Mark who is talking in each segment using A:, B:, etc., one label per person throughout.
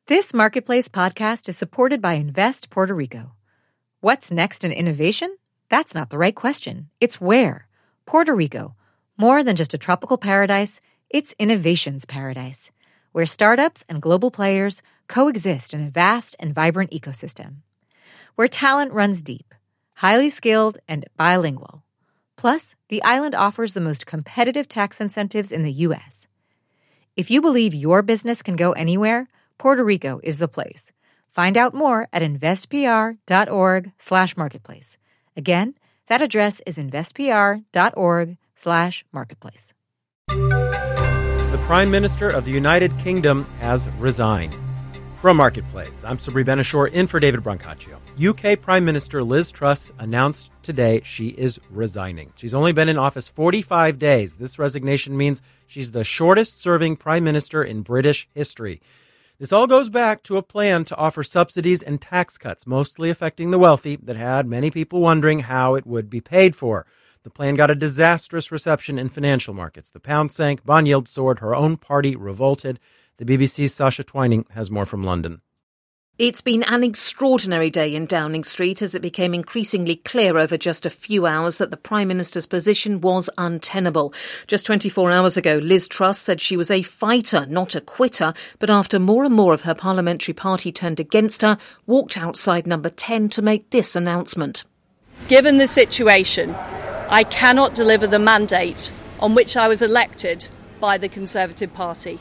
A: This Marketplace podcast is supported by Invest Puerto Rico. What's next in innovation? That's not the right question. It's where. Puerto Rico. More than just a tropical paradise, it's innovation's paradise, where startups and global players coexist in a vast and vibrant ecosystem. Where talent runs deep, highly skilled, and bilingual. Plus, the island offers the most competitive tax incentives in the U.S. If you believe your business can go anywhere, Puerto Rico is the place. Find out more at investpr.org/marketplace. Again, that address is investpr.org/marketplace.
B: The Prime Minister of the United Kingdom has resigned. From Marketplace, I'm Sabri Ben-Achour in for David Brancaccio. UK Prime Minister Liz Truss announced today she is resigning. She's only been in office 45 days. This resignation means she's the shortest-serving Prime Minister in British history. This all goes back to a plan to offer subsidies and tax cuts, mostly affecting the wealthy, that had many people wondering how it would be paid for. The plan got a disastrous reception in financial markets. The pound sank, bond yields soared, her own party revolted. The BBC's Sasha Twining has more from London.
C: It's been an extraordinary day in Downing Street as it became increasingly clear over just a few hours that the Prime Minister's position was untenable. Just 24 hours ago, Liz Truss said she was a fighter, not a quitter, but after more and more of her parliamentary party turned against her, walked outside number 10 to make this announcement.
D: Given the situation, I cannot deliver the mandate on which I was elected by the Conservative Party.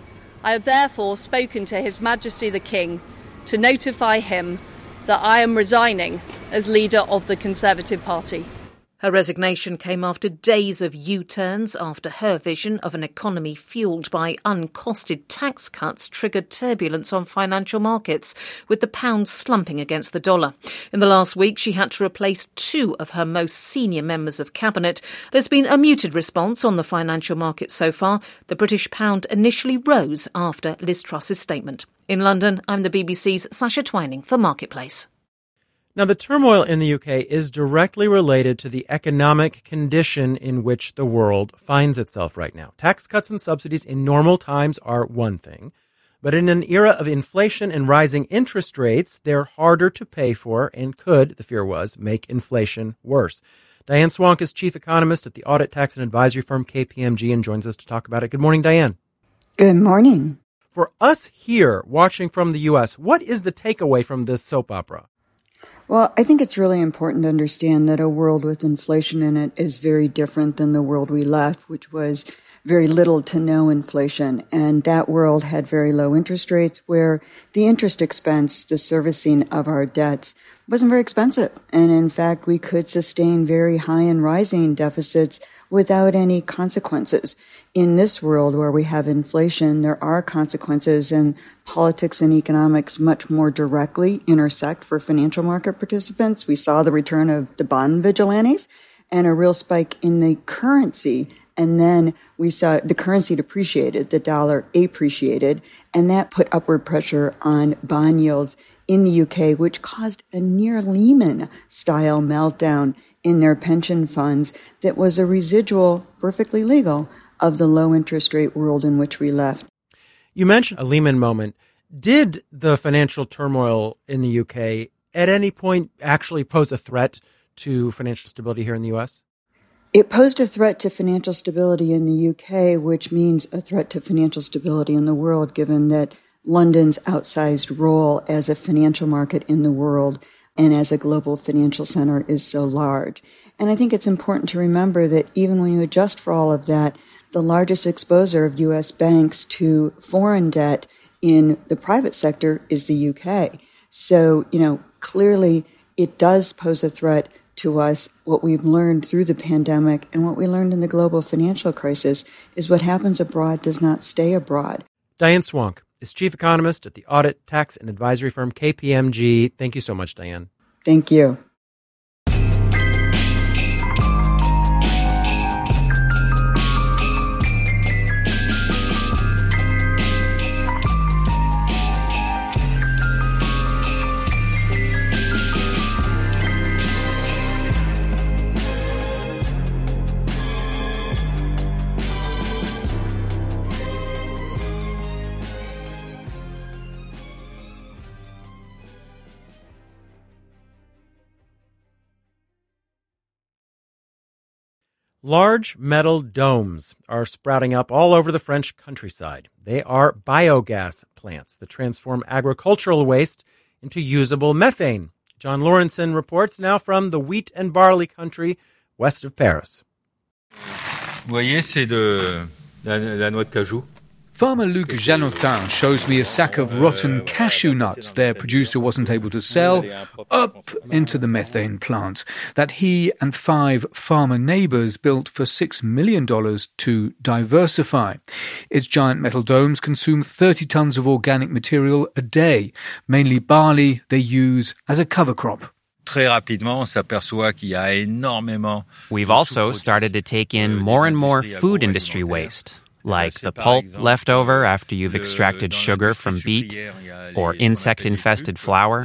D: I have therefore spoken to His Majesty the King to notify him that I am resigning as leader of the Conservative Party.
C: Her resignation came after days of U-turns after her vision of an economy fuelled by uncosted tax cuts triggered turbulence on financial markets, with the pound slumping against the dollar. In the last week, she had to replace two of her most senior members of cabinet. There's been a muted response on the financial markets so far. The British pound initially rose after Liz Truss's statement. In London, I'm the BBC's Sasha Twining for Marketplace.
B: Now, the turmoil in the UK is directly related to the economic condition in which the world finds itself right now. Tax cuts and subsidies in normal times are one thing, but in an era of inflation and rising interest rates, they're harder to pay for and could, the fear was, make inflation worse. Diane Swonk is chief economist at the audit, tax, and advisory firm KPMG and joins us to talk about it. Good morning, Diane.
E: Good morning.
B: For us here watching from the U.S., what is the takeaway from this soap opera?
E: Well, I think it's really important to understand that a world with inflation in it is very different than the world we left, which was very little to no inflation. And that world had very low interest rates where the interest expense, the servicing of our debts, wasn't very expensive. And in fact, we could sustain very high and rising deficits without any consequences. In this world where we have inflation, there are consequences, and politics and economics much more directly intersect for financial market participants. We saw the return of the bond vigilantes and a real spike in the currency. And then we saw the currency depreciated, the dollar appreciated, and that put upward pressure on bond yields in the UK, which caused a near Lehman-style meltdown in their pension funds that was a residual, perfectly legal, of the low interest rate world in which we left.
B: You mentioned a Lehman moment. Did the financial turmoil in the UK at any point actually pose a threat to financial stability here in the U.S.?
E: It posed a threat to financial stability in the UK, which means a threat to financial stability in the world, given that London's outsized role as a financial market in the world and as a global financial center is so large. And I think it's important to remember that even when you adjust for all of that, the largest exposure of U.S. banks to foreign debt in the private sector is the UK. So, clearly it does pose a threat to us. What we've learned through the pandemic and what we learned in the global financial crisis is what happens abroad does not stay abroad.
B: Diane Swonk is chief economist at the audit, tax, and advisory firm KPMG. Thank you so much, Diane.
E: Thank you.
B: Large metal domes are sprouting up all over the French countryside. They are biogas plants that transform agricultural waste into usable methane. John Lawrenson reports now from the wheat and barley country west of Paris.
F: Vous voyez, c'est de la noix de cajou.
G: Farmer Luc Janotin shows me a sack of rotten cashew nuts their producer wasn't able to sell up into the methane plant that he and 5 farmer neighbors built for $6 million to diversify. Its giant metal domes consume 30 tons of organic material a day, mainly barley they use as a cover crop.
F: Très rapidement, on s'aperçoit qu'il y a énormément.
H: We've also started to take in more and more food industry waste, like the pulp left over after you've extracted sugar from beet or insect-infested flour.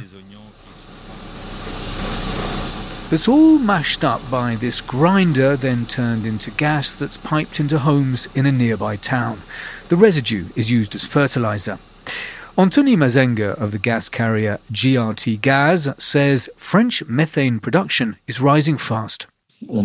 G: It's all mashed up by this grinder, then turned into gas that's piped into homes in a nearby town. The residue is used as fertilizer. Anthony Mazenga of the gas carrier GRT Gaz says French methane production is rising fast.
I: We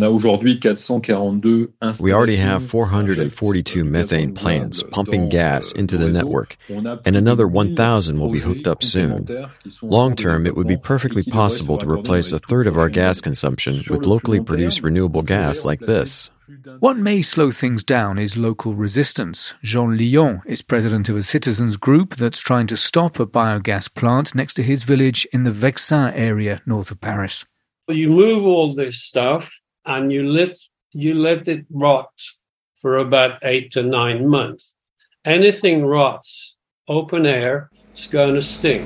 I: already have 442 methane plants pumping gas into the network, and another 1,000 will be hooked up soon. Long term, it would be perfectly possible to replace a third of our gas consumption with locally produced renewable gas like this.
G: What may slow things down is local resistance. Jean Lyon is president of a citizens group that's trying to stop a biogas plant next to his village in the Vexin area north of Paris.
J: You move all this stuff and you let it rot for about 8 to 9 months. Anything rots, open air, it's going to stink.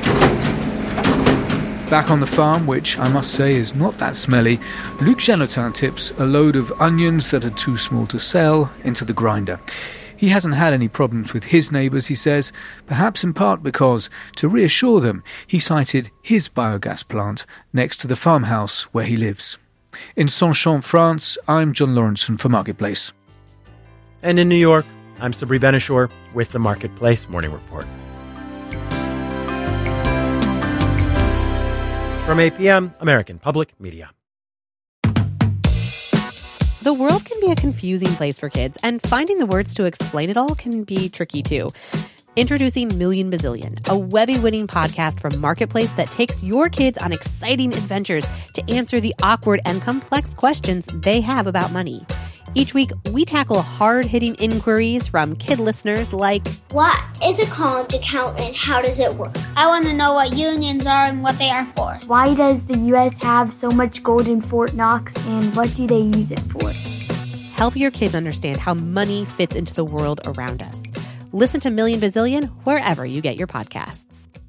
G: Back on the farm, which I must say is not that smelly, Luc Janotin tips a load of onions that are too small to sell into the grinder. He hasn't had any problems with his neighbours, he says, perhaps in part because, to reassure them, he sited his biogas plant next to the farmhouse where he lives. In Saint-Champ, France, I'm John Lawrenson for Marketplace.
B: And in New York, I'm Sabri Ben-Achour with the Marketplace Morning Report. From APM, American Public Media.
K: The world can be a confusing place for kids, and finding the words to explain it all can be tricky too. Introducing Million Bazillion, a Webby-winning podcast from Marketplace that takes your kids on exciting adventures to answer the awkward and complex questions they have about money. Each week, we tackle hard-hitting inquiries from kid listeners like,
L: what is a college account and how does it work?
M: I want to know what unions are and what they are for.
N: Why does the U.S. have so much gold in Fort Knox and what do they use it for?
K: Help your kids understand how money fits into the world around us. Listen to Million Bazillion wherever you get your podcasts.